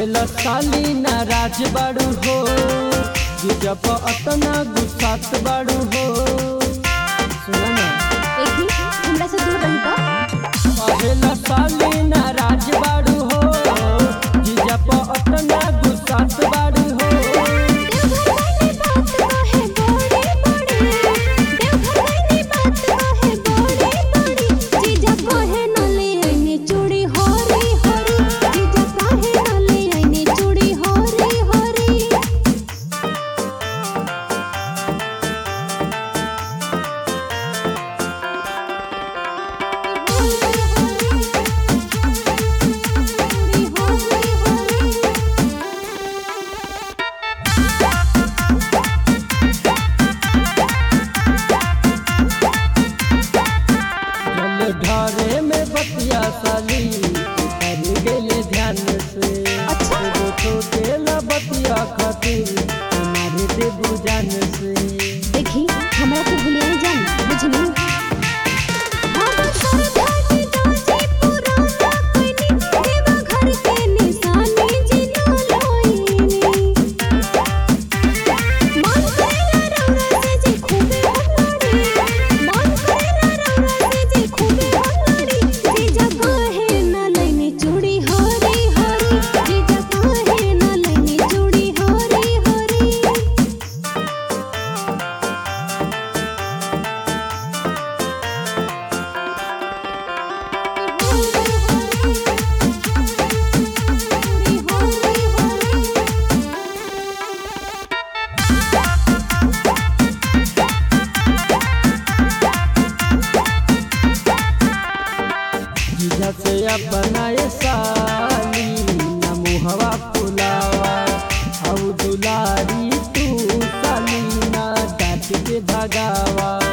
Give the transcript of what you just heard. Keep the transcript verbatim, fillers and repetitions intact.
कहेला साली नाराज बाड़ू हो, जब अतना गुस्सात बाड़ू हो। सुना ना एक ही हमरा से दूर रही तो कहेला साली नाराज बाड़ू हो, जब अतना गुस्सात बाड़ू हो। ढारे में बतिया साली कर गेले ध्यान से। अच्छा छोटे ला बतिया खातिर तुम्हारे दे बुझान से। देखी हमरा के भूलिया जान बुझनी हम सरदार दासी पुराना कोइनी देवा घर के निशानी जिना लोइनी मन करेला रौरा से जी खूबे हमारी मन करेला रौरा से जी खूबे हमारी जी जगह है ना लेनी चूड़ी हरी हरी जी जगह है ना लेनी चूड़ी हरी हरी। जीजा से अपनाए साली ना मुहवा फुलावा, औ दुलारी तू साली ना डांट के भगावा।